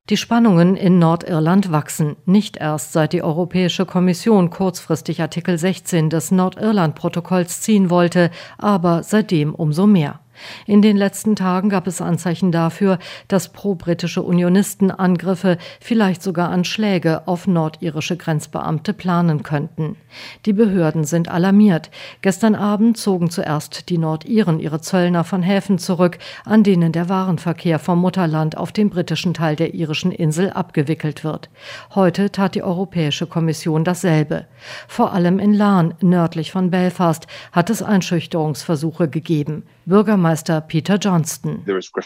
Die Spannungen in Nordirland wachsen, nicht erst seit die Europäische Kommission kurzfristig Artikel 16 des Nordirland-Protokolls ziehen wollte, aber seitdem umso mehr. In den letzten Tagen gab es Anzeichen dafür, dass pro-britische Unionisten Angriffe, vielleicht sogar Anschläge auf nordirische Grenzbeamte planen könnten. Die Behörden sind alarmiert. Gestern Abend zogen zuerst die Nordiren ihre Zöllner von Häfen zurück, an denen der Warenverkehr vom Mutterland auf den britischen Teil der irischen Insel abgewickelt wird. Heute tat die Europäische Kommission dasselbe. Vor allem in Larne, nördlich von Belfast, hat es Einschüchterungsversuche gegeben. Bürgermeister Peter Johnston.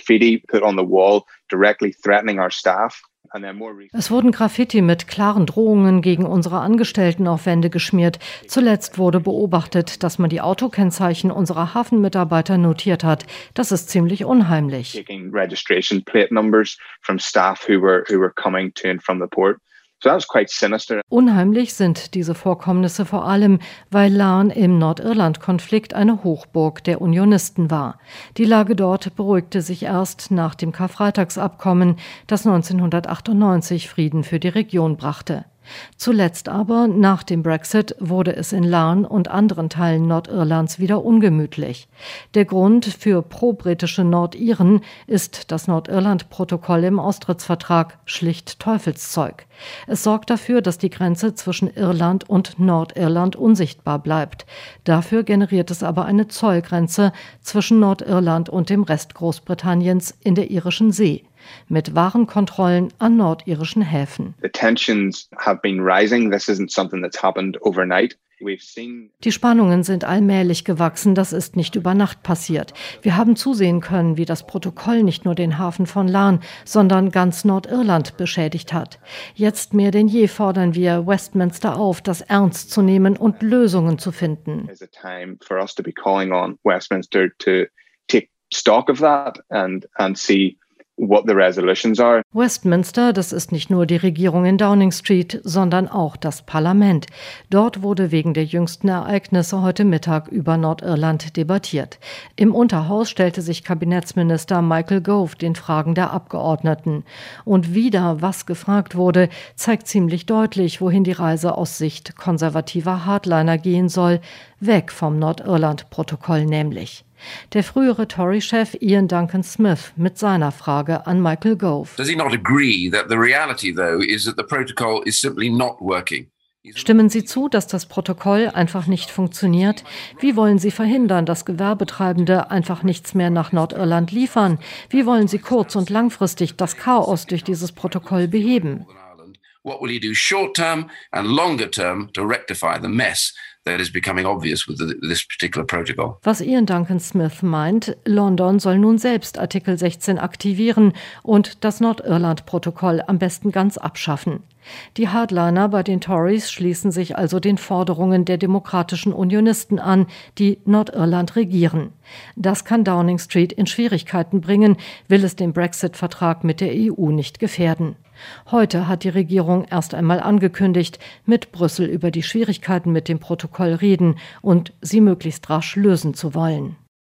Es wurden Graffiti mit klaren Drohungen gegen unsere Angestellten auf Wände geschmiert. Zuletzt wurde beobachtet, dass man die Autokennzeichen unserer Hafenmitarbeiter notiert hat. Das ist ziemlich unheimlich. Unheimlich sind diese Vorkommnisse vor allem, weil Larne im Nordirland-Konflikt eine Hochburg der Unionisten war. Die Lage dort beruhigte sich erst nach dem Karfreitagsabkommen, das 1998 Frieden für die Region brachte. Zuletzt aber, nach dem Brexit, wurde es in Larne und anderen Teilen Nordirlands wieder ungemütlich. Der Grund für pro-britische Nordiren ist das Nordirland-Protokoll im Austrittsvertrag, schlicht Teufelszeug. Es sorgt dafür, dass die Grenze zwischen Irland und Nordirland unsichtbar bleibt. Dafür generiert es aber eine Zollgrenze zwischen Nordirland und dem Rest Großbritanniens in der Irischen See, mit Warenkontrollen an nordirischen Häfen. Die Spannungen sind allmählich gewachsen, das ist nicht über Nacht passiert. Wir haben zusehen können, wie das Protokoll nicht nur den Hafen von Larne, sondern ganz Nordirland beschädigt hat. Jetzt mehr denn je fordern wir Westminster auf, das ernst zu nehmen und Lösungen zu finden. Westminster, das ist nicht nur die Regierung in Downing Street, sondern auch das Parlament. Dort wurde wegen der jüngsten Ereignisse heute Mittag über Nordirland debattiert. Im Unterhaus stellte sich Kabinettsminister Michael Gove den Fragen der Abgeordneten. Und wieder, was gefragt wurde, zeigt ziemlich deutlich, wohin die Reise aus Sicht konservativer Hardliner gehen soll, weg vom Nordirland-Protokoll nämlich. Der frühere Tory-Chef Ian Duncan Smith mit seiner Frage an Michael Gove. Stimmen Sie zu, dass das Protokoll einfach nicht funktioniert? Wie wollen Sie verhindern, dass Gewerbetreibende einfach nichts mehr nach Nordirland liefern? Wie wollen Sie kurz- und langfristig das Chaos durch dieses Protokoll beheben? What will you do short term and longer term to rectify the mess that is becoming obvious with this particular protocol? Was Ian Duncan Smith meint, London soll nun selbst Artikel 16 aktivieren und das Nordirland-Protokoll am besten ganz abschaffen. Die Hardliner bei den Tories schließen sich also den Forderungen der demokratischen Unionisten an, die Nordirland regieren. Das kann Downing Street in Schwierigkeiten bringen, will es den Brexit-Vertrag mit der EU nicht gefährden. Heute hat die Regierung erst einmal angekündigt, mit Brüssel über die Schwierigkeiten mit dem Protokoll reden und sie möglichst rasch lösen zu wollen.